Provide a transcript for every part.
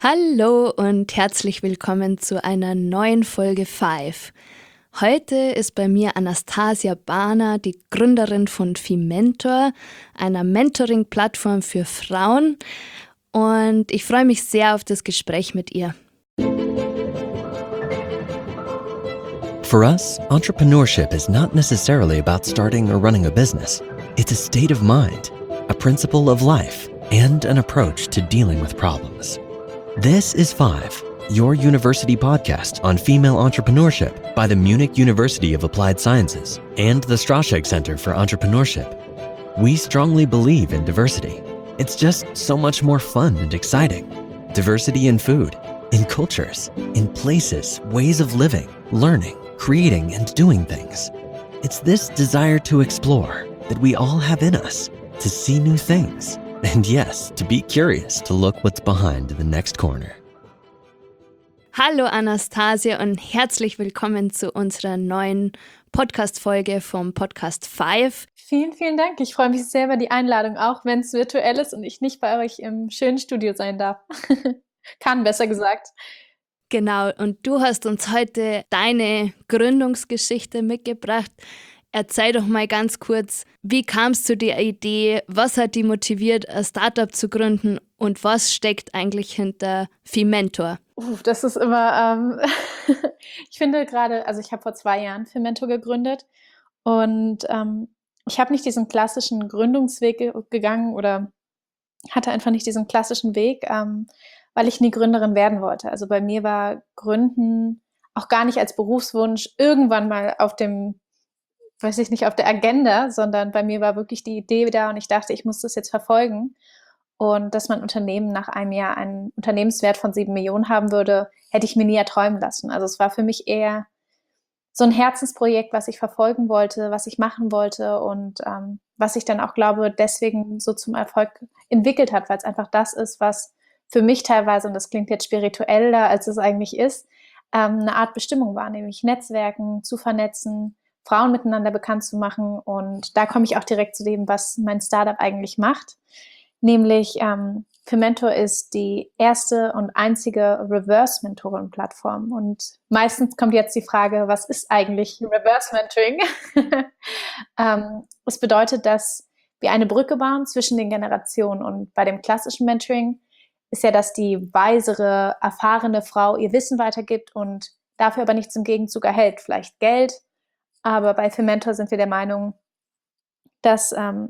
Hallo und herzlich willkommen zu einer neuen Folge 5. Heute ist bei mir Anastasia Bahner, die Gründerin von Fementor, einer Mentoring-Plattform für Frauen. Und ich freue mich sehr auf das Gespräch mit ihr. For us, entrepreneurship is not necessarily about starting or running a business. It's a state of mind, a principle of life, and an approach to dealing with problems. This is 5, your university podcast on female entrepreneurship by the Munich University of Applied Sciences and the Straschek Center for Entrepreneurship. We strongly believe in diversity. It's just so much more fun and exciting. Diversity in food, in cultures, in places, ways of living, learning, creating, and doing things. It's this desire to explore that we all have in us, to see new things. And yes, to be curious, to look what's behind the next corner. Hallo Anastasia und herzlich willkommen zu unserer neuen Podcast-Folge vom Podcast 5. Vielen, vielen Dank. Ich freue mich sehr über die Einladung, auch wenn es virtuell ist und ich nicht bei euch im schönen Studio sein darf. Kann, besser gesagt. Genau, und du hast uns heute deine Gründungsgeschichte mitgebracht. Erzähl doch mal ganz kurz, wie kamst du zu der Idee, was hat dich motiviert, ein Startup zu gründen und was steckt eigentlich hinter Fementor? Das ist immer, ich finde gerade, also ich habe vor 2 Jahren Fementor gegründet und ich habe nicht diesen klassischen Gründungsweg gegangen oder hatte einfach nicht diesen klassischen Weg, weil ich nie Gründerin werden wollte. Also bei mir war Gründen auch gar nicht als Berufswunsch irgendwann mal auf dem, weiß ich nicht, auf der Agenda, sondern bei mir war wirklich die Idee da und ich dachte, ich muss das jetzt verfolgen. Und dass mein Unternehmen nach einem Jahr einen Unternehmenswert von 7 Millionen haben würde, hätte ich mir nie erträumen lassen. Also es war für mich eher so ein Herzensprojekt, was ich verfolgen wollte, was ich machen wollte und was ich dann auch glaube, deswegen so zum Erfolg entwickelt hat, weil es einfach das ist, was für mich teilweise, und das klingt jetzt spiritueller, als es eigentlich ist, eine Art Bestimmung war, nämlich Netzwerken, zu vernetzen, Frauen miteinander bekannt zu machen. Und da komme ich auch direkt zu dem, was mein Startup eigentlich macht. Nämlich Fementor ist die erste und einzige Reverse-Mentoring-Plattform. Und meistens kommt jetzt die Frage, was ist eigentlich Reverse-Mentoring? Es bedeutet, dass wir eine Brücke bauen zwischen den Generationen. Und bei dem klassischen Mentoring ist ja, dass die weisere, erfahrene Frau ihr Wissen weitergibt und dafür aber nichts im Gegenzug erhält. Vielleicht Geld, aber bei Fementor sind wir der Meinung, dass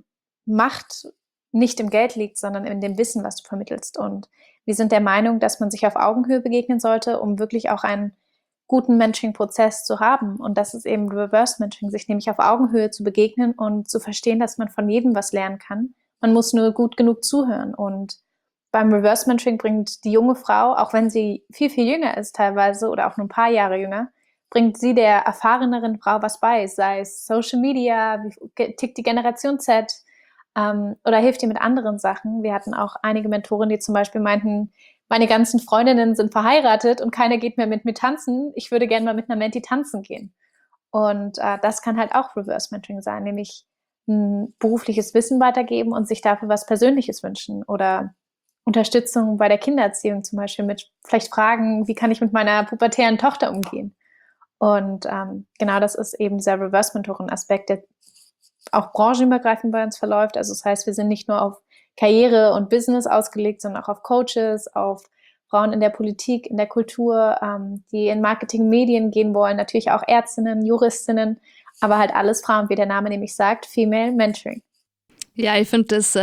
Macht nicht im Geld liegt, sondern in dem Wissen, was du vermittelst. Und wir sind der Meinung, dass man sich auf Augenhöhe begegnen sollte, um wirklich auch einen guten Mentoring-Prozess zu haben. Und das ist eben Reverse-Mentoring, sich nämlich auf Augenhöhe zu begegnen und zu verstehen, dass man von jedem was lernen kann. Man muss nur gut genug zuhören. Und beim Reverse-Mentoring bringt die junge Frau, auch wenn sie viel, viel jünger ist teilweise oder auch nur ein paar Jahre jünger, bringt sie der erfahreneren Frau was bei, sei es Social Media, wie tickt die Generation Z, oder hilft ihr mit anderen Sachen. Wir hatten auch einige Mentoren, die zum Beispiel meinten, meine ganzen Freundinnen sind verheiratet und keiner geht mehr mit mir tanzen. Ich würde gerne mal mit einer Menti tanzen gehen. Und das kann halt auch Reverse-Mentoring sein, nämlich ein berufliches Wissen weitergeben und sich dafür was Persönliches wünschen oder Unterstützung bei der Kindererziehung zum Beispiel mit vielleicht Fragen, wie kann ich mit meiner pubertären Tochter umgehen? Und genau das ist eben dieser Reverse-Mentoring-Aspekt, der auch branchenübergreifend bei uns verläuft. Also das heißt, wir sind nicht nur auf Karriere und Business ausgelegt, sondern auch auf Coaches, auf Frauen in der Politik, in der Kultur, die in Marketing, Medien gehen wollen, natürlich auch Ärztinnen, Juristinnen, aber halt alles Frauen, wie der Name nämlich sagt, Female Mentoring. Ja, ich finde das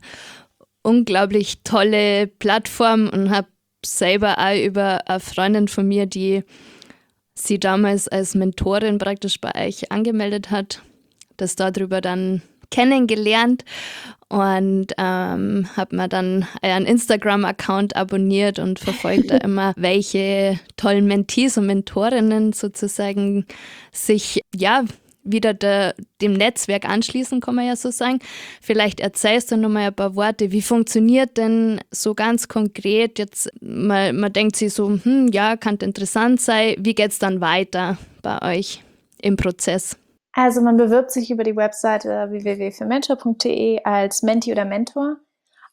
unglaublich tolle Plattform und habe selber auch über eine Freundin von mir, die sie damals als Mentorin praktisch bei euch angemeldet hat, das darüber dann kennengelernt und habe mir dann einen Instagram-Account abonniert und verfolgt da immer, welche tollen Mentees und Mentorinnen sozusagen sich wieder dem Netzwerk anschließen, kann man ja so sagen. Vielleicht erzählst du noch mal ein paar Worte, wie funktioniert denn so ganz konkret jetzt, man denkt sich so, könnte interessant sein, wie geht's dann weiter bei euch im Prozess? Also man bewirbt sich über die Webseite www.fementor.de als Menti oder Mentor.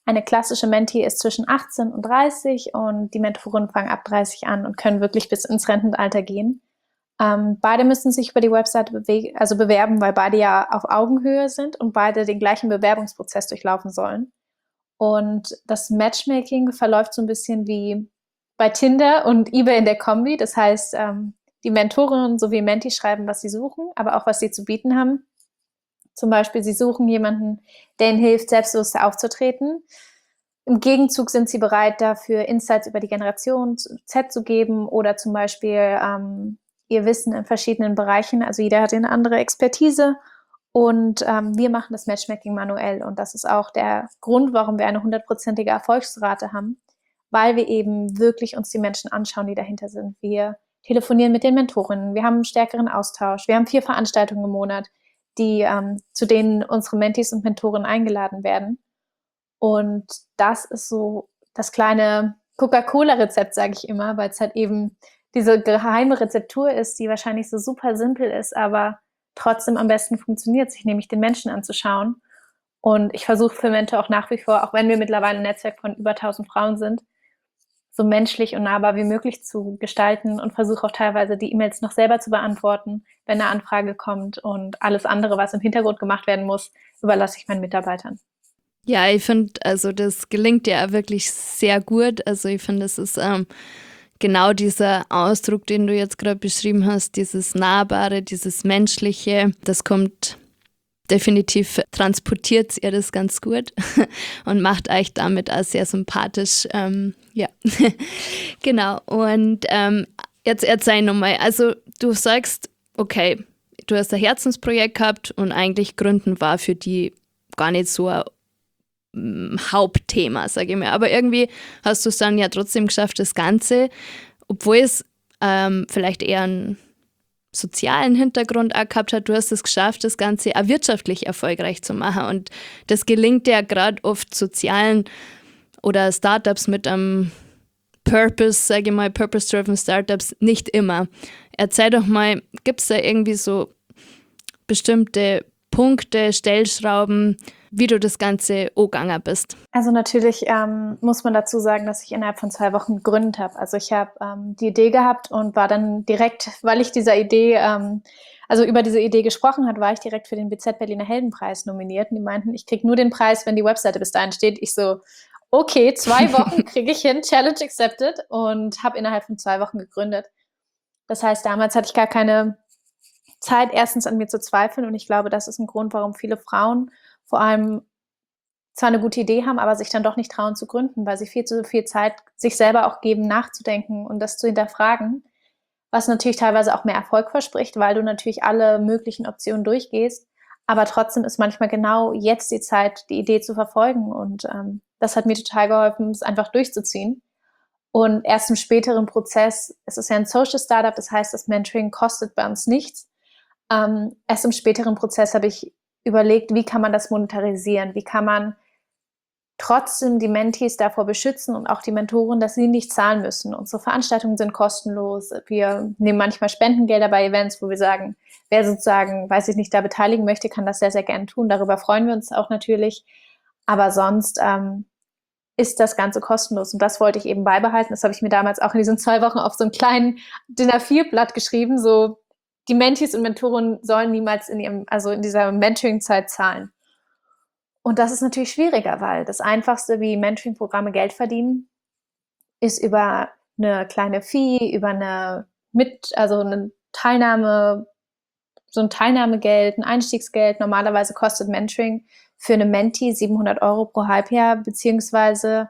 Eine klassische Mentee ist zwischen 18 und 30 und die Mentoren fangen ab 30 an und können wirklich bis ins Rentenalter gehen. Beide müssen sich über die Webseite bewerben, weil beide ja auf Augenhöhe sind und beide den gleichen Bewerbungsprozess durchlaufen sollen. Und das Matchmaking verläuft so ein bisschen wie bei Tinder und eBay in der Kombi. Das heißt, die Mentorinnen sowie Mentee schreiben, was sie suchen, aber auch, was sie zu bieten haben. Zum Beispiel, sie suchen jemanden, der ihnen hilft, selbstbewusster aufzutreten. Im Gegenzug sind sie bereit, dafür Insights über die Generation Z zu geben oder zum Beispiel ihr Wissen in verschiedenen Bereichen. Also jeder hat eine andere Expertise und wir machen das Matchmaking manuell. Und das ist auch der Grund, warum wir eine 100%ige Erfolgsrate haben, weil wir eben wirklich uns die Menschen anschauen, die dahinter sind. Wir telefonieren mit den Mentorinnen, wir haben einen stärkeren Austausch, wir haben 4 Veranstaltungen im Monat, zu denen unsere Mentees und Mentoren eingeladen werden. Und das ist so das kleine Coca-Cola-Rezept, sage ich immer, weil es halt eben diese geheime Rezeptur ist, die wahrscheinlich so super simpel ist, aber trotzdem am besten funktioniert, sich nämlich den Menschen anzuschauen. Und ich versuche für Mentor auch nach wie vor, auch wenn wir mittlerweile ein Netzwerk von über 1000 Frauen sind, so menschlich und nahbar wie möglich zu gestalten und versuche auch teilweise die E-Mails noch selber zu beantworten, wenn eine Anfrage kommt, und alles andere, was im Hintergrund gemacht werden muss, überlasse ich meinen Mitarbeitern. Ja, ich finde, also das gelingt ja auch wirklich sehr gut. Also ich finde, es ist genau dieser Ausdruck, den du jetzt gerade beschrieben hast, dieses Nahbare, dieses Menschliche, das kommt definitiv, transportiert ihr das ganz gut und macht euch damit auch sehr sympathisch. Ja, genau. Und jetzt erzähl nochmal, also du sagst, okay, du hast ein Herzensprojekt gehabt und eigentlich Gründen war für die gar nicht so ein Hauptthema, sage ich mal. Aber irgendwie hast du es dann ja trotzdem geschafft, das Ganze, obwohl es vielleicht eher einen sozialen Hintergrund auch gehabt hat, du hast es geschafft, das Ganze auch wirtschaftlich erfolgreich zu machen. Und das gelingt ja gerade oft sozialen oder Startups mit einem Purpose, sage ich mal, Purpose-driven Startups nicht immer. Erzähl doch mal, gibt es da irgendwie so bestimmte Punkte, Stellschrauben, wie du das Ganze angegangen bist? Also natürlich muss man dazu sagen, dass ich innerhalb von 2 Wochen gegründet habe. Also ich habe die Idee gehabt und war dann direkt, weil ich dieser Idee, über diese Idee gesprochen hat, war ich direkt für den BZ Berliner Heldenpreis nominiert. Und die meinten, ich kriege nur den Preis, wenn die Webseite bis dahin steht. Ich so, okay, 2 Wochen kriege ich hin, Challenge accepted, und habe innerhalb von 2 Wochen gegründet. Das heißt, damals hatte ich gar keine Zeit, erstens an mir zu zweifeln, und ich glaube, das ist ein Grund, warum viele Frauen vor allem zwar eine gute Idee haben, aber sich dann doch nicht trauen zu gründen, weil sie viel zu viel Zeit sich selber auch geben, nachzudenken und das zu hinterfragen, was natürlich teilweise auch mehr Erfolg verspricht, weil du natürlich alle möglichen Optionen durchgehst, aber trotzdem ist manchmal genau jetzt die Zeit, die Idee zu verfolgen, und das hat mir total geholfen, es einfach durchzuziehen. Und erst im späteren Prozess, es ist ja ein Social Startup, das heißt, das Mentoring kostet bei uns nichts. Erst im späteren Prozess habe ich überlegt, wie kann man das monetarisieren? Wie kann man trotzdem die Mentees davor beschützen und auch die Mentoren, dass sie nicht zahlen müssen? Unsere Veranstaltungen sind kostenlos. Wir nehmen manchmal Spendengelder bei Events, wo wir sagen, wer sozusagen, weiß ich nicht, da beteiligen möchte, kann das sehr, sehr gern tun. Darüber freuen wir uns auch natürlich. Aber sonst ist das Ganze kostenlos. Und das wollte ich eben beibehalten. Das habe ich mir damals auch in diesen 2 Wochen auf so einem kleinen DIN A4-Blatt geschrieben, so: Die Mentees und Mentoren sollen niemals in dieser Mentoring-Zeit zahlen. Und das ist natürlich schwieriger, weil das Einfachste, wie Mentoring-Programme Geld verdienen, ist über eine kleine Fee, über eine Teilnahme, so ein Teilnahmegeld, ein Einstiegsgeld. Normalerweise kostet Mentoring für eine Mentee 700 € pro Halbjahr, beziehungsweise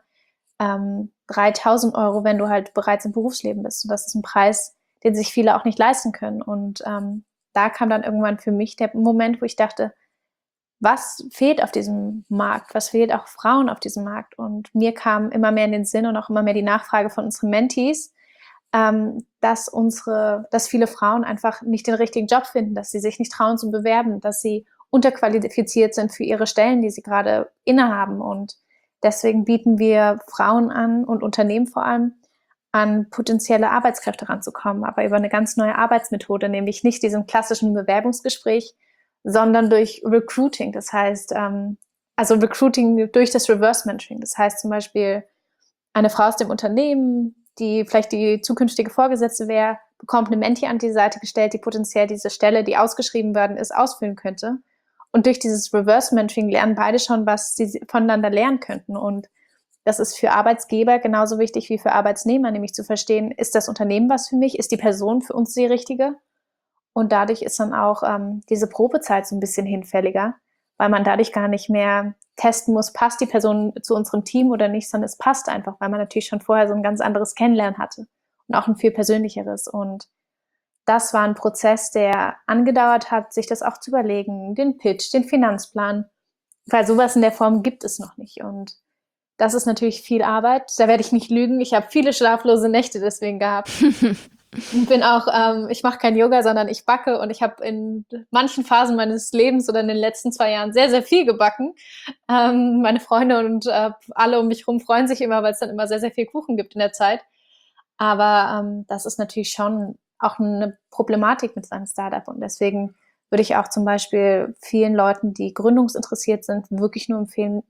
3.000 €, wenn du halt bereits im Berufsleben bist. Und das ist ein Preis, den sich viele auch nicht leisten können. Und da kam dann irgendwann für mich der Moment, wo ich dachte, was fehlt auf diesem Markt? Was fehlt auch Frauen auf diesem Markt? Und mir kam immer mehr in den Sinn und auch immer mehr die Nachfrage von unseren Mentees, dass viele Frauen einfach nicht den richtigen Job finden, dass sie sich nicht trauen zu bewerben, dass sie unterqualifiziert sind für ihre Stellen, die sie gerade innehaben. Und deswegen bieten wir Frauen an und Unternehmen vor allem an potenzielle Arbeitskräfte ranzukommen, aber über eine ganz neue Arbeitsmethode, nämlich nicht diesem klassischen Bewerbungsgespräch, sondern durch Recruiting. Das heißt, also Recruiting durch das Reverse Mentoring. Das heißt zum Beispiel, eine Frau aus dem Unternehmen, die vielleicht die zukünftige Vorgesetzte wäre, bekommt eine Mentee an die Seite gestellt, die potenziell diese Stelle, die ausgeschrieben worden ist, ausfüllen könnte. Und durch dieses Reverse Mentoring lernen beide schon, was sie voneinander lernen könnten. Und das ist für Arbeitsgeber genauso wichtig wie für Arbeitsnehmer, nämlich zu verstehen, ist das Unternehmen was für mich? Ist die Person für uns die richtige? Und dadurch ist dann auch diese Probezeit so ein bisschen hinfälliger, weil man dadurch gar nicht mehr testen muss, passt die Person zu unserem Team oder nicht, sondern es passt einfach, weil man natürlich schon vorher so ein ganz anderes Kennenlernen hatte und auch ein viel persönlicheres. Und das war ein Prozess, der angedauert hat, sich das auch zu überlegen, den Pitch, den Finanzplan, weil sowas in der Form gibt es noch nicht. Und das ist natürlich viel Arbeit. Da werde ich nicht lügen. Ich habe viele schlaflose Nächte deswegen gehabt. Ich bin auch, ich mache kein Yoga, sondern ich backe und ich habe in manchen Phasen meines Lebens oder in den letzten 2 Jahren sehr, sehr viel gebacken. Meine Freunde und alle um mich herum freuen sich immer, weil es dann immer sehr, sehr viel Kuchen gibt in der Zeit. Aber das ist natürlich schon auch eine Problematik mit seinem Startup und deswegen würde ich auch zum Beispiel vielen Leuten, die gründungsinteressiert sind, wirklich nur empfehlen,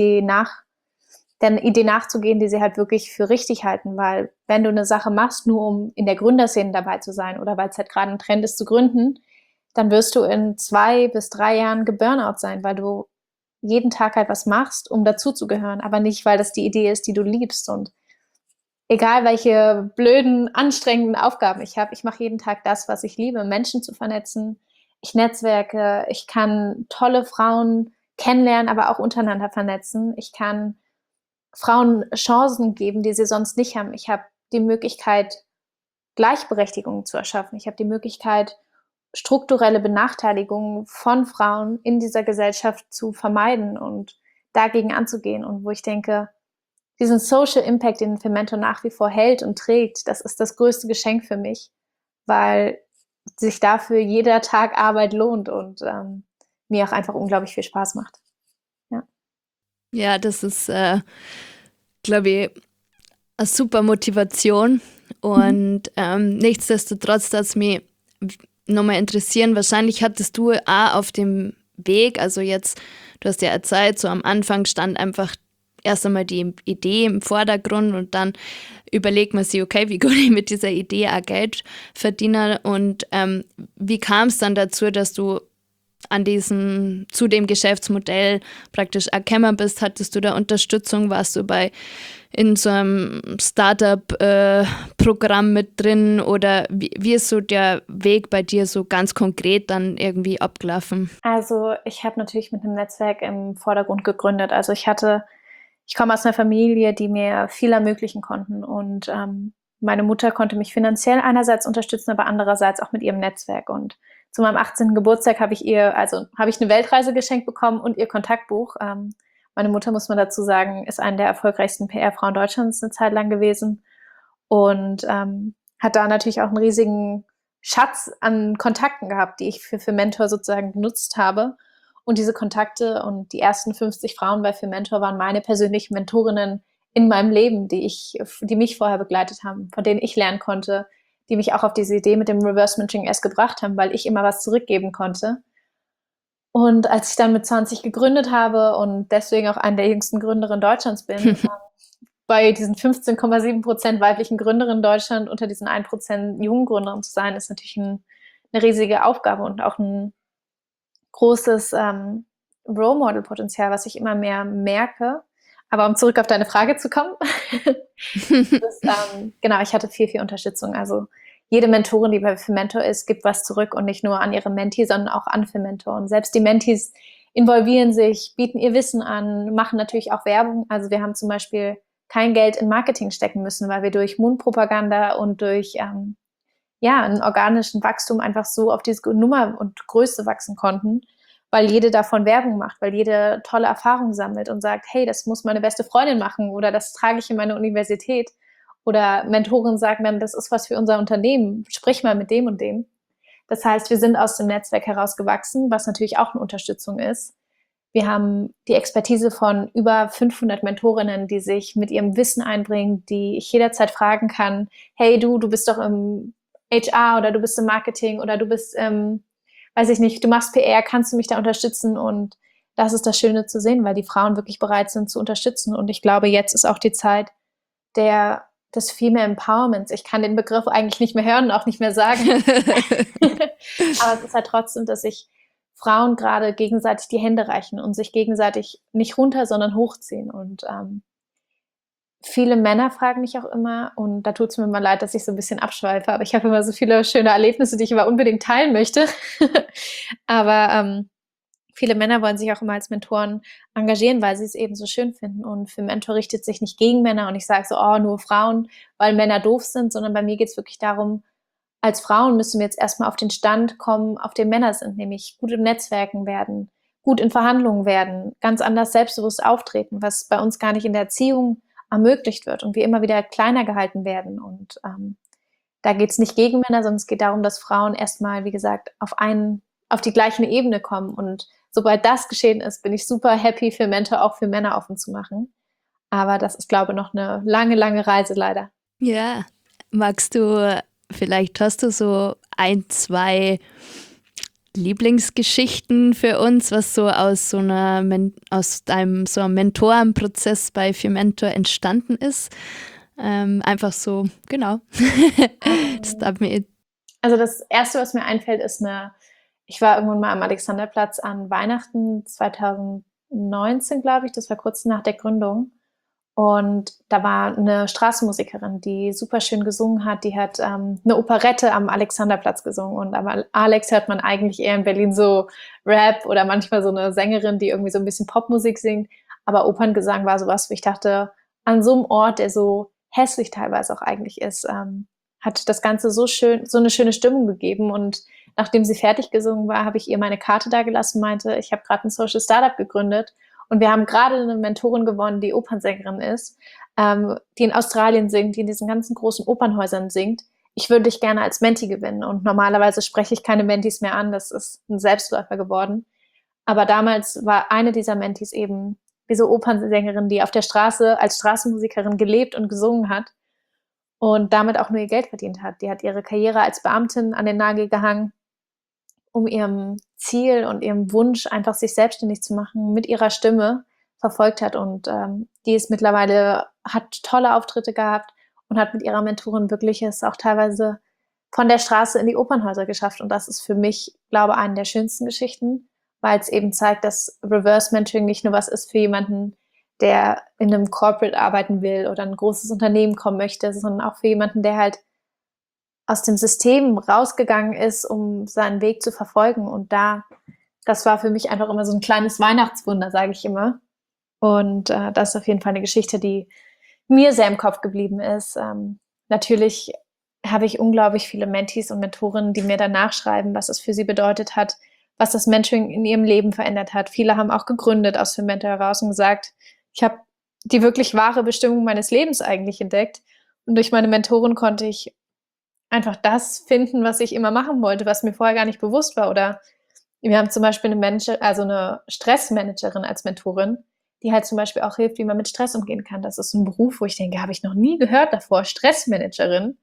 der Idee nachzugehen, die sie halt wirklich für richtig halten, weil wenn du eine Sache machst, nur um in der Gründerszene dabei zu sein oder weil es halt gerade ein Trend ist zu gründen, dann wirst du in 2 bis 3 Jahren geburnout sein, weil du jeden Tag halt was machst, um dazuzugehören, aber nicht, weil das die Idee ist, die du liebst. Und egal welche blöden, anstrengenden Aufgaben ich habe, ich mache jeden Tag das, was ich liebe, Menschen zu vernetzen. Ich netzwerke, ich kann tolle Frauen kennenlernen, aber auch untereinander vernetzen. Ich kann Frauen Chancen geben, die sie sonst nicht haben. Ich habe die Möglichkeit, Gleichberechtigung zu erschaffen. Ich habe die Möglichkeit, strukturelle Benachteiligung von Frauen in dieser Gesellschaft zu vermeiden und dagegen anzugehen. Und wo ich denke, diesen Social Impact, den Fermento nach wie vor hält und trägt, das ist das größte Geschenk für mich, weil sich dafür jeder Tag Arbeit lohnt und mir auch einfach unglaublich viel Spaß macht. Ja, Ja, das ist, glaube ich, eine super Motivation. Und nichtsdestotrotz, dass mich nochmal interessieren, wahrscheinlich hattest du auch auf dem Weg, also jetzt, du hast ja erzählt, so am Anfang stand einfach erst einmal die Idee im Vordergrund und dann überlegt man sich, okay, wie kann ich mit dieser Idee auch Geld verdienen und wie kam es dann dazu, dass du zu dem Geschäftsmodell praktisch erkennen bist? Hattest du da Unterstützung? Warst du in so einem Startup-Programm mit drin oder wie ist so der Weg bei dir so ganz konkret dann irgendwie abgelaufen? also ich habe natürlich mit einem Netzwerk im Vordergrund gegründet. Also ich komme aus einer Familie, die mir viel ermöglichen konnten und meine Mutter konnte mich finanziell einerseits unterstützen, aber andererseits auch mit ihrem Netzwerk. Und zu meinem 18. Geburtstag habe ich eine Weltreise geschenkt bekommen und ihr Kontaktbuch. Meine Mutter, muss man dazu sagen, ist eine der erfolgreichsten PR-Frauen Deutschlands eine Zeit lang gewesen und hat da natürlich auch einen riesigen Schatz an Kontakten gehabt, die ich für Mentor sozusagen genutzt habe. Und diese Kontakte und die ersten 50 Frauen bei Fermentor waren meine persönlichen Mentorinnen in meinem Leben, die mich vorher begleitet haben, von denen ich lernen konnte, die mich auch auf diese Idee mit dem Reverse Mentoring erst gebracht haben, weil ich immer was zurückgeben konnte. Und als ich dann mit 20 gegründet habe und deswegen auch eine der jüngsten Gründerinnen Deutschlands bin, bei diesen 15,7% weiblichen Gründerinnen in Deutschland unter diesen 1% jungen Gründerinnen zu sein, ist natürlich eine riesige Aufgabe und auch ein großes Role Model Potenzial, was ich immer mehr merke. Aber um zurück auf deine Frage zu kommen, genau, ich hatte viel, viel Unterstützung. Also jede Mentorin, die bei Fermentor ist, gibt was zurück und nicht nur an ihre Mentee, sondern auch an Fermentor. Und selbst die Mentees involvieren sich, bieten ihr Wissen an, machen natürlich auch Werbung. Also wir haben zum Beispiel kein Geld in Marketing stecken müssen, weil wir durch Mundpropaganda und durch einen organischen Wachstum einfach so auf diese Nummer und Größe wachsen konnten, weil jede davon Werbung macht, weil jede tolle Erfahrung sammelt und sagt, hey, das muss meine beste Freundin machen oder das trage ich in meine Universität. Oder Mentoren sagen dann, das ist was für unser Unternehmen, sprich mal mit dem und dem. Das heißt, wir sind aus dem Netzwerk herausgewachsen, was natürlich auch eine Unterstützung ist. Wir haben die Expertise von über 500 Mentorinnen, die sich mit ihrem Wissen einbringen, die ich jederzeit fragen kann, hey du bist doch im HR oder du bist im Marketing oder du bist, weiß ich nicht, du machst PR, kannst du mich da unterstützen? Und das ist das Schöne zu sehen, weil die Frauen wirklich bereit sind zu unterstützen. Und ich glaube, jetzt ist auch die Zeit des Female Empowerments. Ich kann den Begriff eigentlich nicht mehr hören und auch nicht mehr sagen. Aber es ist halt trotzdem, dass sich Frauen gerade gegenseitig die Hände reichen und sich gegenseitig nicht runter, sondern hochziehen. Und viele Männer fragen mich auch immer, und da tut es mir immer leid, dass ich so ein bisschen abschweife, aber ich habe immer so viele schöne Erlebnisse, die ich immer unbedingt teilen möchte. Aber viele Männer wollen sich auch immer als Mentoren engagieren, weil sie es eben so schön finden. Und für Mentor richtet sich nicht gegen Männer und ich sage so, oh, nur Frauen, weil Männer doof sind, sondern bei mir geht es wirklich darum, als Frauen müssen wir jetzt erstmal auf den Stand kommen, auf den Männer sind, nämlich gut im Netzwerken werden, gut in Verhandlungen werden, ganz anders selbstbewusst auftreten, was bei uns gar nicht in der Erziehung ermöglicht wird und wir immer wieder kleiner gehalten werden. Und da geht es nicht gegen Männer, sondern es geht darum, dass Frauen erstmal, wie gesagt, auf die gleiche Ebene kommen. Und sobald das geschehen ist, bin ich super happy für Mentor, auch für Männer offen zu machen. Aber das ist, glaube ich, noch eine lange, lange Reise leider. Ja, vielleicht hast du so 1, 2 Lieblingsgeschichten für uns, was so aus deinem so einem Mentorenprozess bei Fementor entstanden ist. Einfach so, genau. Das darf mir. Also das Erste, was mir einfällt, ist ich war irgendwann mal am Alexanderplatz an Weihnachten 2019, glaube ich, das war kurz nach der Gründung. Und da war eine Straßenmusikerin, die super schön gesungen hat. Die hat eine Operette am Alexanderplatz gesungen. Und am Alex hört man eigentlich eher in Berlin so Rap oder manchmal so eine Sängerin, die irgendwie so ein bisschen Popmusik singt. Aber Operngesang war sowas, wo ich dachte, an so einem Ort, der so hässlich teilweise auch eigentlich ist, hat das Ganze so eine schöne Stimmung gegeben. Und nachdem sie fertig gesungen war, habe ich ihr meine Karte dagelassen, meinte, ich habe gerade ein Social Startup gegründet. Und wir haben gerade eine Mentorin gewonnen, die Opernsängerin ist, die in Australien singt, die in diesen ganzen großen Opernhäusern singt. Ich würde dich gerne als Menti gewinnen. Und normalerweise spreche ich keine Mentis mehr an. Das ist ein Selbstläufer geworden. Aber damals war eine dieser Mentis eben diese Opernsängerin, die auf der Straße als Straßenmusikerin gelebt und gesungen hat und damit auch nur ihr Geld verdient hat. Die hat ihre Karriere als Beamtin an den Nagel gehangen, um ihrem Ziel und ihrem Wunsch, einfach sich selbstständig zu machen, mit ihrer Stimme verfolgt hat. Und die ist mittlerweile, hat tolle Auftritte gehabt und hat mit ihrer Mentorin wirklich es auch teilweise von der Straße in die Opernhäuser geschafft. Und das ist für mich, glaube ich, eine der schönsten Geschichten, weil es eben zeigt, dass Reverse Mentoring nicht nur was ist für jemanden, der in einem Corporate arbeiten will oder ein großes Unternehmen kommen möchte, sondern auch für jemanden, der halt aus dem System rausgegangen ist, um seinen Weg zu verfolgen. Und das war für mich einfach immer so ein kleines Weihnachtswunder, sage ich immer. Und das ist auf jeden Fall eine Geschichte, die mir sehr im Kopf geblieben ist. Natürlich habe ich unglaublich viele Mentees und Mentorinnen, die mir danach schreiben, was es für sie bedeutet hat, was das Mentoring in ihrem Leben verändert hat. Viele haben auch gegründet aus Fementor heraus und gesagt, ich habe die wirklich wahre Bestimmung meines Lebens eigentlich entdeckt. Und durch meine Mentorin konnte ich einfach das finden, was ich immer machen wollte, was mir vorher gar nicht bewusst war. Oder wir haben zum Beispiel eine Stressmanagerin als Mentorin, die halt zum Beispiel auch hilft, wie man mit Stress umgehen kann. Das ist ein Beruf, wo ich denke, habe ich noch nie gehört davor, Stressmanagerin.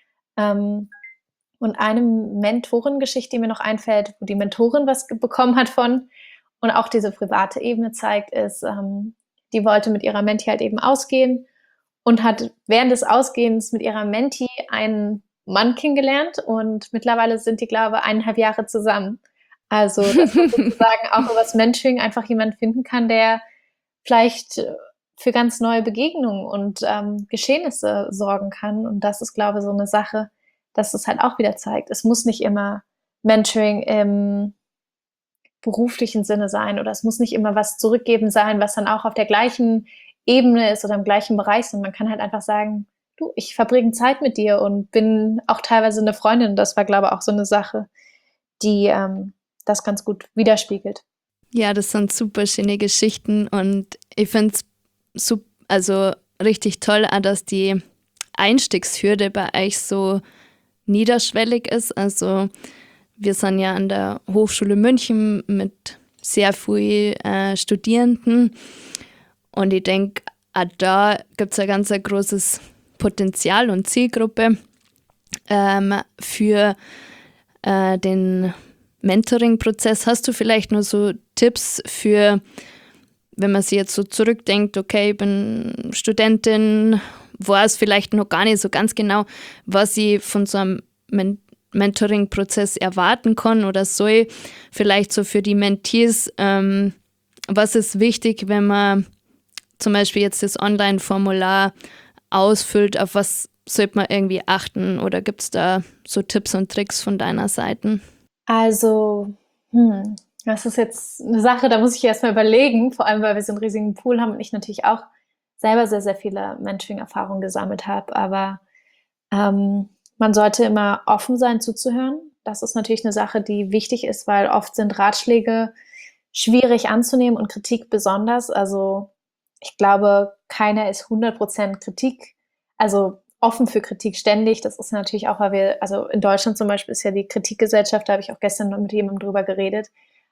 Und eine Mentorengeschichte, die mir noch einfällt, wo die Mentorin was bekommen hat von und auch diese private Ebene zeigt, ist, die wollte mit ihrer Menti halt eben ausgehen und hat während des Ausgehens mit ihrer Menti einen Mann kennengelernt und mittlerweile sind die, glaube ich, 1,5 Jahre zusammen. Also, dass man sozusagen auch über das Mentoring einfach jemanden finden kann, der vielleicht für ganz neue Begegnungen und Geschehnisse sorgen kann. Und das ist, glaube ich, so eine Sache, dass es halt auch wieder zeigt, es muss nicht immer Mentoring im beruflichen Sinne sein oder es muss nicht immer was zurückgeben sein, was dann auch auf der gleichen Ebene ist oder im gleichen Bereich, sondern man kann halt einfach sagen, du, ich verbringe Zeit mit dir und bin auch teilweise eine Freundin. Und das war, glaube ich, auch so eine Sache, die das ganz gut widerspiegelt. Ja, das sind super schöne Geschichten und ich finde es also richtig toll, auch, dass die Einstiegshürde bei euch so niederschwellig ist. Also wir sind ja an der Hochschule München mit sehr vielen Studierenden und ich denke, auch da gibt es ein ganz großes Potenzial und Zielgruppe für den Mentoring-Prozess. Hast du vielleicht nur so Tipps für, wenn man sich jetzt so zurückdenkt, okay, ich bin Studentin, weiß vielleicht noch gar nicht so ganz genau, was ich von so einem Mentoring-Prozess erwarten kann oder soll. Vielleicht so für die Mentees, was ist wichtig, wenn man zum Beispiel jetzt das Online-Formular ausfüllt, auf was sollte man irgendwie achten, oder gibt es da so Tipps und Tricks von deiner Seite? Also, das ist jetzt eine Sache, da muss ich erstmal überlegen, vor allem, weil wir so einen riesigen Pool haben und ich natürlich auch selber sehr, sehr viele Mentoring-Erfahrungen gesammelt habe. Aber man sollte immer offen sein, zuzuhören. Das ist natürlich eine Sache, die wichtig ist, weil oft sind Ratschläge schwierig anzunehmen und Kritik besonders. Also ich glaube, keiner ist 100% Kritik, also offen für Kritik ständig. Das ist natürlich auch, weil wir, also in Deutschland zum Beispiel ist ja die Kritikgesellschaft, da habe ich auch gestern noch mit jemandem drüber geredet,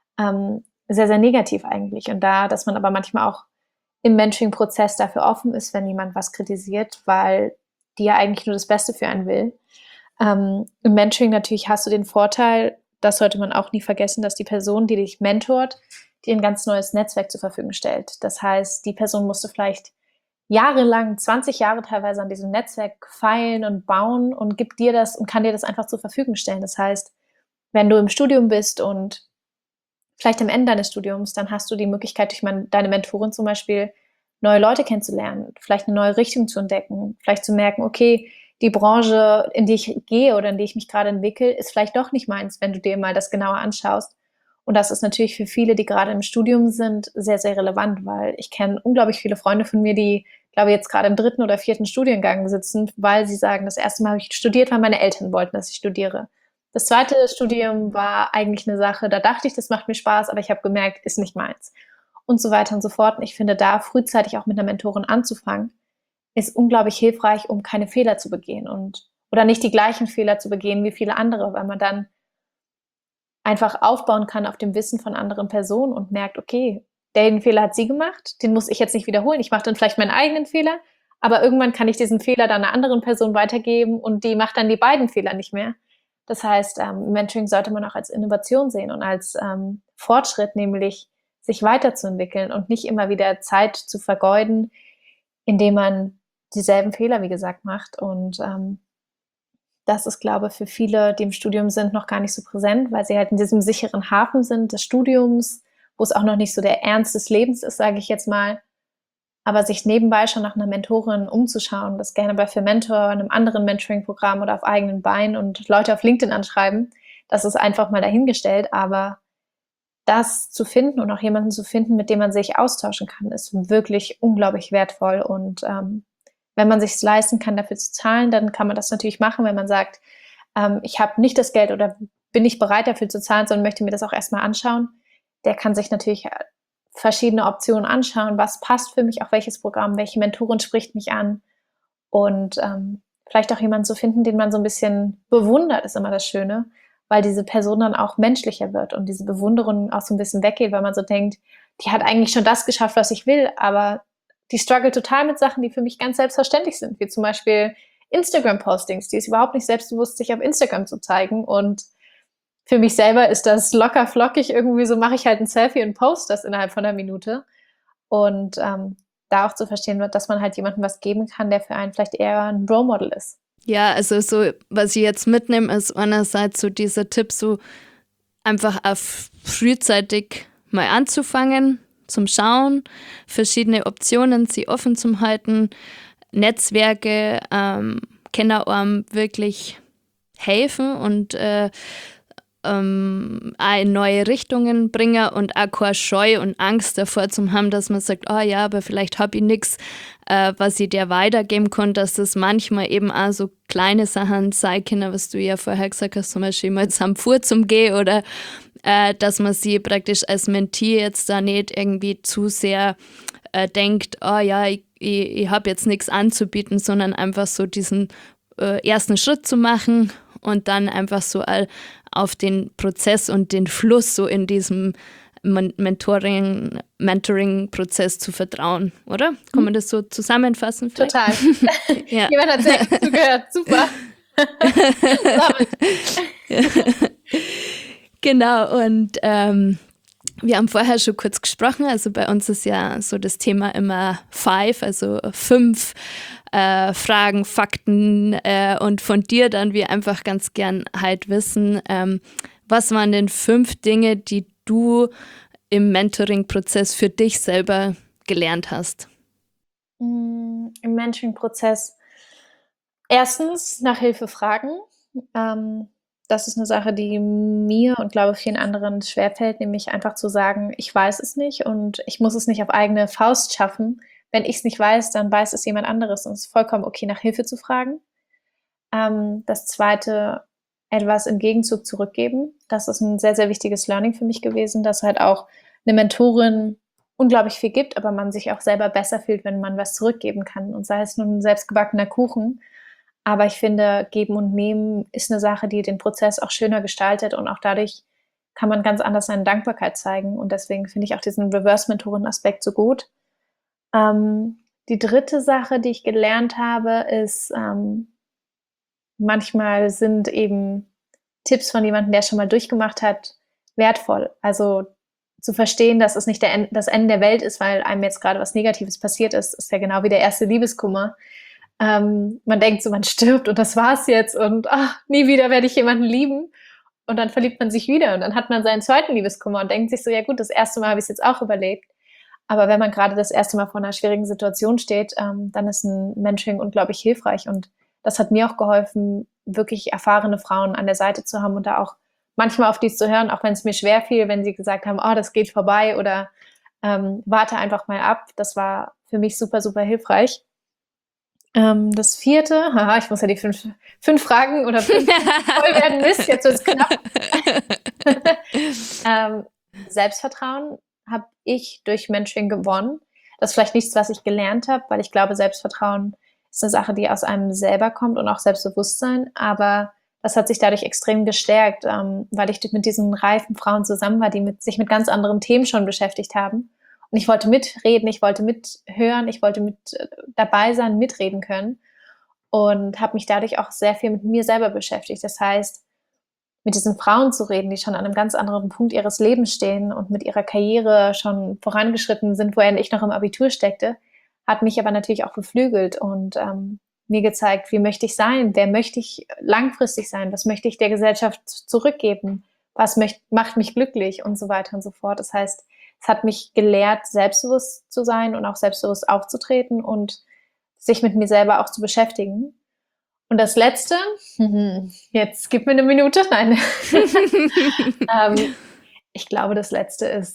sehr, sehr negativ eigentlich. Und dass man aber manchmal auch im Mentoring-Prozess dafür offen ist, wenn jemand was kritisiert, weil die ja eigentlich nur das Beste für einen will. Im Mentoring natürlich hast du den Vorteil, das sollte man auch nie vergessen, dass die Person, die dich mentort, dir ein ganz neues Netzwerk zur Verfügung stellt. Das heißt, die Person musste vielleicht jahrelang, 20 Jahre teilweise an diesem Netzwerk feilen und bauen und gibt dir das und kann dir das einfach zur Verfügung stellen. Das heißt, wenn du im Studium bist und vielleicht am Ende deines Studiums, dann hast du die Möglichkeit, durch deine Mentorin zum Beispiel neue Leute kennenzulernen, vielleicht eine neue Richtung zu entdecken, vielleicht zu merken, okay, die Branche, in die ich gehe oder in die ich mich gerade entwickle, ist vielleicht doch nicht meins, wenn du dir mal das genauer anschaust. Und das ist natürlich für viele, die gerade im Studium sind, sehr, sehr relevant, weil ich kenne unglaublich viele Freunde von mir, die, glaube ich, jetzt gerade im 3. oder 4. Studiengang sitzen, weil sie sagen, das erste Mal habe ich studiert, weil meine Eltern wollten, dass ich studiere. Das 2. Studium war eigentlich eine Sache, da dachte ich, das macht mir Spaß, aber ich habe gemerkt, ist nicht meins. Und so weiter und so fort. Und ich finde, da frühzeitig auch mit einer Mentorin anzufangen, ist unglaublich hilfreich, um keine Fehler zu begehen oder nicht die gleichen Fehler zu begehen wie viele andere, weil man dann einfach aufbauen kann auf dem Wissen von anderen Personen und merkt, okay, den Fehler hat sie gemacht, den muss ich jetzt nicht wiederholen. Ich mache dann vielleicht meinen eigenen Fehler, aber irgendwann kann ich diesen Fehler dann einer anderen Person weitergeben und die macht dann die beiden Fehler nicht mehr. Das heißt, Mentoring sollte man auch als Innovation sehen und als Fortschritt, nämlich sich weiterzuentwickeln und nicht immer wieder Zeit zu vergeuden, indem man dieselben Fehler, wie gesagt, macht. Und das ist, glaube ich, für viele, die im Studium sind, noch gar nicht so präsent, weil sie halt in diesem sicheren Hafen sind des Studiums, wo es auch noch nicht so der Ernst des Lebens ist, sage ich jetzt mal. Aber sich nebenbei schon nach einer Mentorin umzuschauen, das gerne bei Fermentor, einem anderen Mentoring-Programm oder auf eigenen Beinen und Leute auf LinkedIn anschreiben, das ist einfach mal dahingestellt. Aber das zu finden und auch jemanden zu finden, mit dem man sich austauschen kann, ist wirklich unglaublich wertvoll. Und wenn man sich es leisten kann, dafür zu zahlen, dann kann man das natürlich machen, wenn man sagt, ich habe nicht das Geld oder bin nicht bereit dafür zu zahlen, sondern möchte mir das auch erstmal anschauen. Der kann sich natürlich verschiedene Optionen anschauen, was passt für mich, auch welches Programm, welche Mentorin spricht mich an und vielleicht auch jemanden zu finden, den man so ein bisschen bewundert, ist immer das Schöne, weil diese Person dann auch menschlicher wird und diese Bewunderung auch so ein bisschen weggeht, weil man so denkt, die hat eigentlich schon das geschafft, was ich will, aber die struggle total mit Sachen, die für mich ganz selbstverständlich sind, wie zum Beispiel Instagram-Postings, die ist überhaupt nicht selbstbewusst, sich auf Instagram zu zeigen. Und für mich selber ist das locker flockig, irgendwie so mache ich halt ein Selfie und poste das innerhalb von einer Minute. Und da auch zu verstehen, dass man halt jemandem was geben kann, der für einen vielleicht eher ein Role Model ist. Ja, also so, was ich jetzt mitnehme, ist einerseits so dieser Tipp, so einfach auf frühzeitig mal anzufangen, zum Schauen, verschiedene Optionen, sie offen zu halten, Netzwerke können einem wirklich helfen und auch in neue Richtungen bringen und auch keine Scheu und Angst davor zu haben, dass man sagt, oh ja, aber vielleicht habe ich nichts, was ich dir weitergeben kann, dass das manchmal eben auch so kleine Sachen sein können, was du ja vorher gesagt hast, zum Beispiel mal zum Fuhr zum Gehen oder dass man sie praktisch als Mentee jetzt da nicht irgendwie zu sehr denkt, oh ja, ich habe jetzt nichts anzubieten, sondern einfach so diesen ersten Schritt zu machen und dann einfach so auf den Prozess und den Fluss so in diesem Mentoring-Prozess zu vertrauen, oder? Kann man das so zusammenfassen? Vielleicht? Total. Ja. Jemand hat sehr gut zugehört. Super. Genau, und Wir haben vorher schon kurz gesprochen, also bei uns ist ja so das Thema immer 5, also 5 Fragen, Fakten und von dir dann wir einfach ganz gern halt wissen, was waren denn 5 Dinge, die du im Mentoring-Prozess für dich selber gelernt hast? Im Mentoring-Prozess erstens nach Hilfe fragen. Das ist eine Sache, die mir und glaube vielen anderen schwerfällt, nämlich einfach zu sagen, ich weiß es nicht und ich muss es nicht auf eigene Faust schaffen. Wenn ich es nicht weiß, dann weiß es jemand anderes und es ist vollkommen okay, nach Hilfe zu fragen. Das Zweite, etwas im Gegenzug zurückgeben. Das ist ein sehr, sehr wichtiges Learning für mich gewesen, dass halt auch eine Mentorin unglaublich viel gibt, aber man sich auch selber besser fühlt, wenn man was zurückgeben kann. Und sei es nun ein selbstgebackener Kuchen. Aber ich finde, Geben und Nehmen ist eine Sache, die den Prozess auch schöner gestaltet und auch dadurch kann man ganz anders seine Dankbarkeit zeigen. Und deswegen finde ich auch diesen Reverse-Mentoren-Aspekt so gut. Die dritte Sache, die ich gelernt habe, ist, manchmal sind eben Tipps von jemandem, der schon mal durchgemacht hat, wertvoll. Also zu verstehen, dass es nicht das Ende der Welt ist, weil einem jetzt gerade was Negatives passiert ist ja genau wie der erste Liebeskummer. Man denkt so, man stirbt und das war's jetzt und nie wieder werde ich jemanden lieben. Und dann verliebt man sich wieder und dann hat man seinen zweiten Liebeskummer und denkt sich so, ja gut, das erste Mal habe ich es jetzt auch überlebt. Aber wenn man gerade das erste Mal vor einer schwierigen Situation steht, dann ist ein Mentoring unglaublich hilfreich. Und das hat mir auch geholfen, wirklich erfahrene Frauen an der Seite zu haben und da auch manchmal auf die zu hören, auch wenn es mir schwer fiel, wenn sie gesagt haben, das geht vorbei oder warte einfach mal ab. Das war für mich super, super hilfreich. Das vierte, ich muss ja die fünf Fragen oder 5 voll werden, Mist, jetzt wird's knapp. Selbstvertrauen habe ich durch Mentoring gewonnen. Das ist vielleicht nichts, was ich gelernt habe, weil ich glaube, Selbstvertrauen ist eine Sache, die aus einem selber kommt und auch Selbstbewusstsein, aber das hat sich dadurch extrem gestärkt, weil ich mit diesen reifen Frauen zusammen war, die sich mit ganz anderen Themen schon beschäftigt haben. Und ich wollte mitreden, ich wollte mithören, ich wollte mit dabei sein, mitreden können und habe mich dadurch auch sehr viel mit mir selber beschäftigt. Das heißt, mit diesen Frauen zu reden, die schon an einem ganz anderen Punkt ihres Lebens stehen und mit ihrer Karriere schon vorangeschritten sind, woher ich noch im Abitur steckte, hat mich aber natürlich auch beflügelt und mir gezeigt, wie möchte ich sein, wer möchte ich langfristig sein, was möchte ich der Gesellschaft zurückgeben, was macht mich glücklich und so weiter und so fort. Das heißt, es hat mich gelehrt, selbstbewusst zu sein und auch selbstbewusst aufzutreten und sich mit mir selber auch zu beschäftigen. Und das Letzte, jetzt gib mir eine Minute, nein. Ich glaube, das Letzte ist,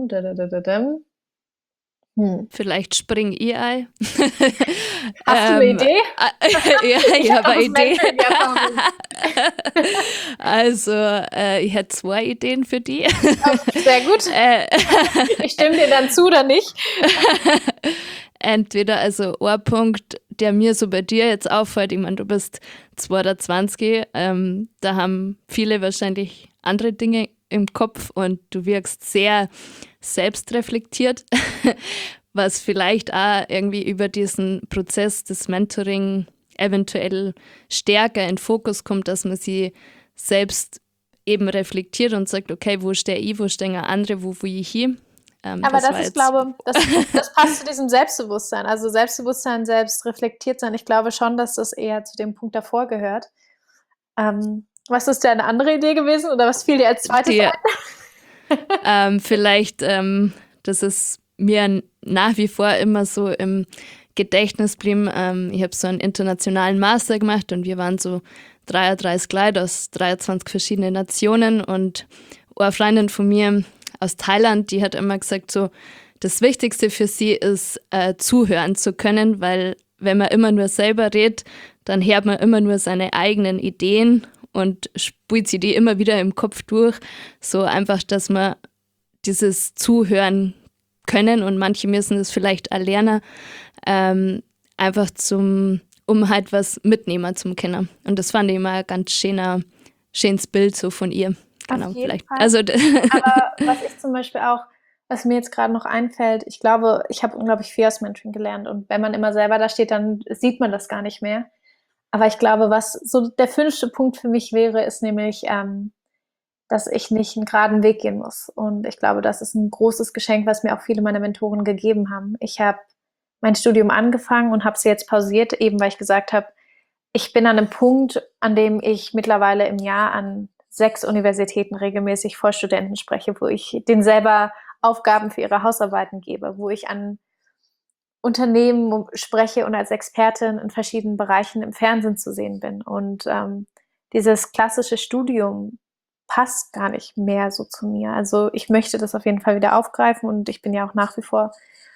Vielleicht Spring-Ei. Hast du eine Idee? Ja, ich habe eine Idee. Mentoring. Also, ich hätte 2 Ideen für die. Sehr gut. Ich stimme dir dann zu oder nicht? Entweder, also ein Punkt, der mir so bei dir jetzt auffällt, ich meine, du bist 22, da haben viele wahrscheinlich andere Dinge im Kopf und du wirkst sehr selbstreflektiert, was vielleicht auch irgendwie über diesen Prozess des Mentoring eventuell stärker in Fokus kommt, dass man sie selbst eben reflektiert und sagt, okay, wo stehe ich, wo stehen andere, wo will ich hin? Aber das ist, glaube ich, das passt zu diesem Selbstbewusstsein. Also Selbstbewusstsein, selbst reflektiert sein. Ich glaube schon, dass das eher zu dem Punkt davor gehört. Was ist deine andere Idee gewesen oder was fiel dir als zweites ein? Vielleicht, das ist mir nach wie vor immer so im Gedächtnis geblieben. Ich habe so einen internationalen Master gemacht und wir waren so 33 Leute aus 23 verschiedenen Nationen und eine Freundin von mir aus Thailand, die hat immer gesagt, so das Wichtigste für sie ist, zuhören zu können, weil wenn man immer nur selber redet, dann hört man immer nur seine eigenen Ideen und spielt sie die immer wieder im Kopf durch. So einfach, dass man dieses Zuhören können und manche müssen es vielleicht auch lernen, einfach um halt was mitnehmen zum Kennen. Und das fand ich immer ein ganz schönes Bild so von ihr. Genau, auf jeden vielleicht. Fall. Also, aber was ich zum Beispiel auch, was mir jetzt gerade noch einfällt, ich glaube, ich habe unglaublich viel aus Mentoring gelernt und wenn man immer selber da steht, dann sieht man das gar nicht mehr. Aber ich glaube, was so der 5. Punkt für mich wäre, ist nämlich dass ich nicht einen geraden Weg gehen muss. Und ich glaube, das ist ein großes Geschenk, was mir auch viele meiner Mentoren gegeben haben. Ich habe mein Studium angefangen und habe es jetzt pausiert, eben weil ich gesagt habe, ich bin an einem Punkt, an dem ich mittlerweile im Jahr an 6 Universitäten regelmäßig vor Studenten spreche, wo ich denen selber Aufgaben für ihre Hausarbeiten gebe, wo ich an Unternehmen spreche und als Expertin in verschiedenen Bereichen im Fernsehen zu sehen bin. Und dieses klassische Studium passt gar nicht mehr so zu mir. Also ich möchte das auf jeden Fall wieder aufgreifen und ich bin ja auch nach wie vor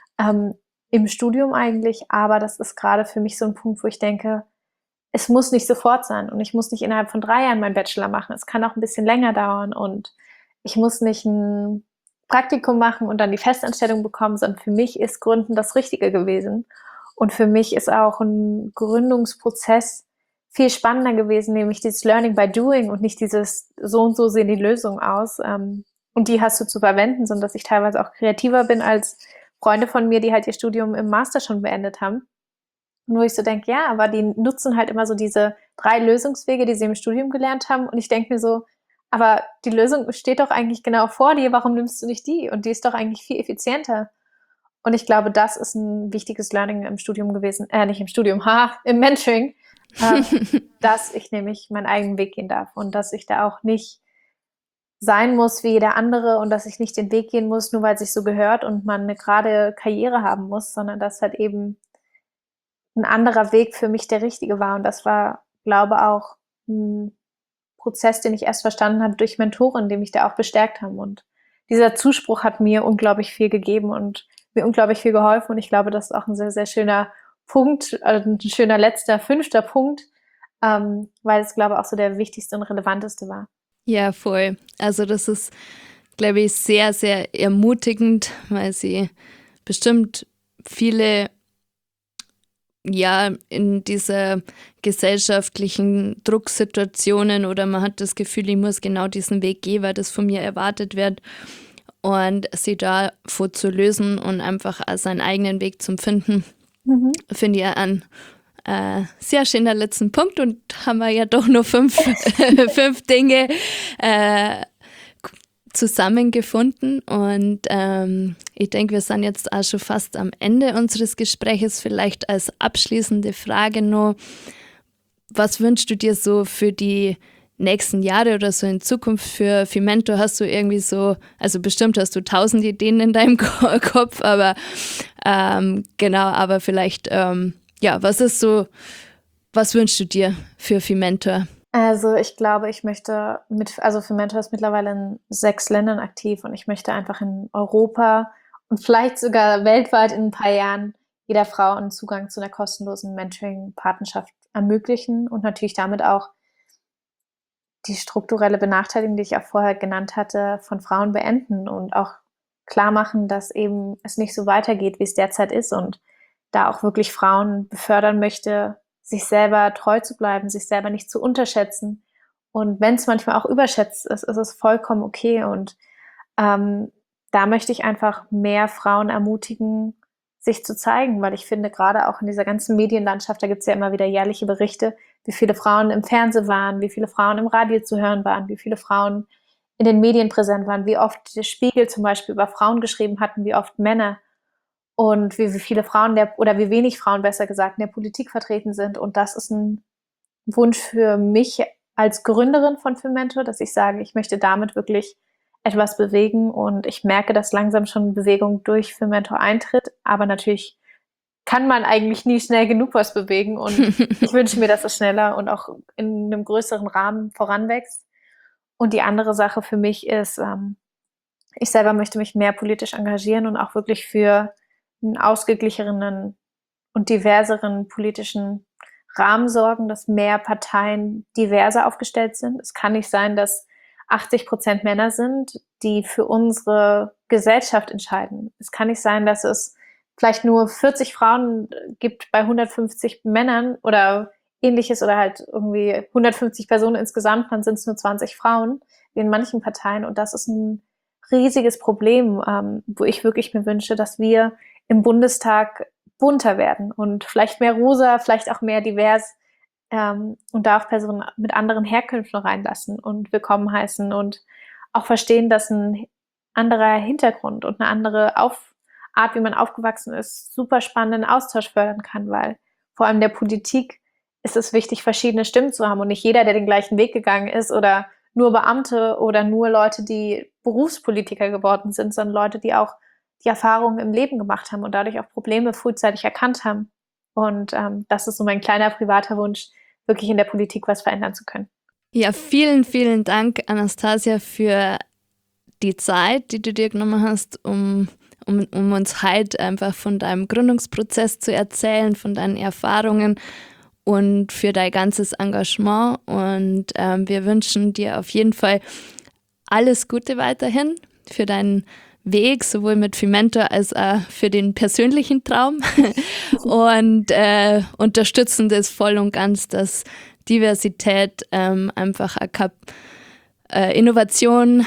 im Studium eigentlich, aber das ist gerade für mich so ein Punkt, wo ich denke, es muss nicht sofort sein und ich muss nicht innerhalb von 3 Jahren meinen Bachelor machen. Es kann auch ein bisschen länger dauern und ich muss nicht ein Praktikum machen und dann die Festanstellung bekommen, sondern für mich ist Gründen das Richtige gewesen. Und für mich ist auch ein Gründungsprozess viel spannender gewesen, nämlich dieses Learning by Doing und nicht dieses so und so sehen die Lösungen aus. Und die hast du zu verwenden, sondern dass ich teilweise auch kreativer bin als Freunde von mir, die halt ihr Studium im Master schon beendet haben. Und wo ich so denke, ja, aber die nutzen halt immer so diese 3 Lösungswege, die sie im Studium gelernt haben. Und ich denke mir so, aber die Lösung steht doch eigentlich genau vor dir, warum nimmst du nicht die? Und die ist doch eigentlich viel effizienter. Und ich glaube, das ist ein wichtiges Learning im Studium gewesen, nicht im Studium, im Mentoring, dass ich nämlich meinen eigenen Weg gehen darf und dass ich da auch nicht sein muss wie jeder andere und dass ich nicht den Weg gehen muss, nur weil es sich so gehört und man eine gerade Karriere haben muss, sondern dass halt eben ein anderer Weg für mich der richtige war. Und das war, glaube auch ein Prozess, den ich erst verstanden habe durch Mentoren, die mich da auch bestärkt haben. Und dieser Zuspruch hat mir unglaublich viel gegeben und mir unglaublich viel geholfen. Und ich glaube, das ist auch ein sehr, sehr schöner Punkt, also ein schöner letzter, 5. Punkt, weil es, glaube ich, auch so der wichtigste und relevanteste war. Ja, voll. Also das ist, glaube ich, sehr, sehr ermutigend, weil sie bestimmt viele in dieser gesellschaftlichen Drucksituationen oder man hat das Gefühl, ich muss genau diesen Weg gehen, weil das von mir erwartet wird und sie davor zu lösen und einfach seinen eigenen Weg zu finden, finde ich einen sehr schöner letzten Punkt und haben wir ja doch nur 5 Dinge zusammengefunden und ich denke, wir sind jetzt auch schon fast am Ende unseres Gespräches. Vielleicht als abschließende Frage noch, was wünschst du dir so für die nächsten Jahre oder so in Zukunft für Femento? Hast du irgendwie so, also bestimmt hast du 1000 Ideen in deinem Kopf, aber genau, aber vielleicht, was ist so, was wünschst du dir für Femento? Also ich glaube, ich möchte Femento ist mittlerweile in 6 Ländern aktiv und ich möchte einfach in Europa und vielleicht sogar weltweit in ein paar Jahren jeder Frau einen Zugang zu einer kostenlosen Mentoring-Partnerschaft ermöglichen und natürlich damit auch die strukturelle Benachteiligung, die ich auch vorher genannt hatte, von Frauen beenden und auch klar machen, dass eben es nicht so weitergeht, wie es derzeit ist und da auch wirklich Frauen befördern möchte, sich selber treu zu bleiben, sich selber nicht zu unterschätzen. Und wenn es manchmal auch überschätzt ist, ist es vollkommen okay. Und da möchte ich einfach mehr Frauen ermutigen, sich zu zeigen, weil ich finde, gerade auch in dieser ganzen Medienlandschaft, da gibt es ja immer wieder jährliche Berichte, wie viele Frauen im Fernsehen waren, wie viele Frauen im Radio zu hören waren, wie viele Frauen in den Medien präsent waren, wie oft der Spiegel zum Beispiel über Frauen geschrieben hatten, wie oft Männer. Und wie viele Frauen oder wie wenig Frauen besser gesagt in der Politik vertreten sind. Und das ist ein Wunsch für mich als Gründerin von Femento, dass ich sage, ich möchte damit wirklich etwas bewegen. Und ich merke, dass langsam schon Bewegung durch Femento eintritt. Aber natürlich kann man eigentlich nie schnell genug was bewegen. Und ich wünsche mir, dass es schneller und auch in einem größeren Rahmen voranwächst. Und die andere Sache für mich ist, ich selber möchte mich mehr politisch engagieren und auch wirklich für einen ausgeglichenen und diverseren politischen Rahmen sorgen, dass mehr Parteien diverser aufgestellt sind. Es kann nicht sein, dass 80% Männer sind, die für unsere Gesellschaft entscheiden. Es kann nicht sein, dass es vielleicht nur 40 Frauen gibt bei 150 Männern oder ähnliches oder halt irgendwie 150 Personen insgesamt, dann sind es nur 20 Frauen, wie in manchen Parteien. Und das ist ein riesiges Problem, wo ich wirklich mir wünsche, dass wir im Bundestag bunter werden und vielleicht mehr rosa, vielleicht auch mehr divers und da auch Personen mit anderen Herkünften reinlassen und willkommen heißen und auch verstehen, dass ein anderer Hintergrund und eine andere Art, wie man aufgewachsen ist, super spannenden Austausch fördern kann, weil vor allem der Politik ist es wichtig, verschiedene Stimmen zu haben und nicht jeder, der den gleichen Weg gegangen ist oder nur Beamte oder nur Leute, die Berufspolitiker geworden sind, sondern Leute, die auch die Erfahrungen im Leben gemacht haben und dadurch auch Probleme frühzeitig erkannt haben. Und das ist so mein kleiner privater Wunsch, wirklich in der Politik was verändern zu können. Ja, vielen, vielen Dank, Anastasia, für die Zeit, die du dir genommen hast, um uns heute einfach von deinem Gründungsprozess zu erzählen, von deinen Erfahrungen und für dein ganzes Engagement. Und wir wünschen dir auf jeden Fall alles Gute weiterhin für deinen Weg, sowohl mit Fementor als auch für den persönlichen Traum. Und unterstützen das voll und ganz, dass Diversität einfach Innovation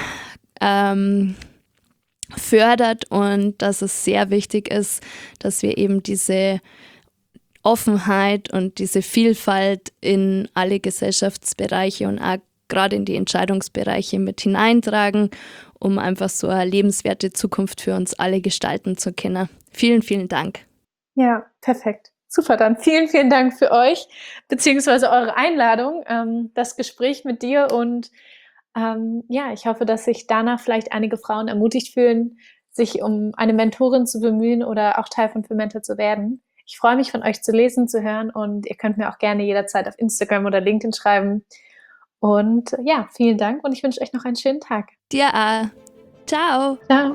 fördert und dass es sehr wichtig ist, dass wir eben diese Offenheit und diese Vielfalt in alle Gesellschaftsbereiche und auch gerade in die Entscheidungsbereiche mit hineintragen, um einfach so eine lebenswerte Zukunft für uns alle gestalten zu können. Vielen, vielen Dank. Ja, perfekt. Super, dann vielen, vielen Dank für euch, beziehungsweise eure Einladung, das Gespräch mit dir und ich hoffe, dass sich danach vielleicht einige Frauen ermutigt fühlen, sich um eine Mentorin zu bemühen oder auch Teil von Fementor zu werden. Ich freue mich, von euch zu lesen, zu hören und ihr könnt mir auch gerne jederzeit auf Instagram oder LinkedIn schreiben. Und ja, vielen Dank und ich wünsche euch noch einen schönen Tag. Dir auch. Ciao. Ciao.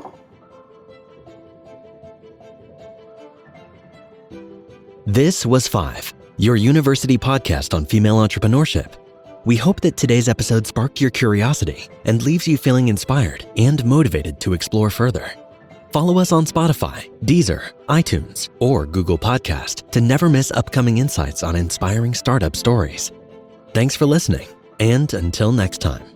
This was Five, your university podcast on female entrepreneurship. We hope that today's episode sparked your curiosity and leaves you feeling inspired and motivated to explore further. Follow us on Spotify, Deezer, iTunes, or Google Podcast to never miss upcoming insights on inspiring startup stories. Thanks for listening, and until next time.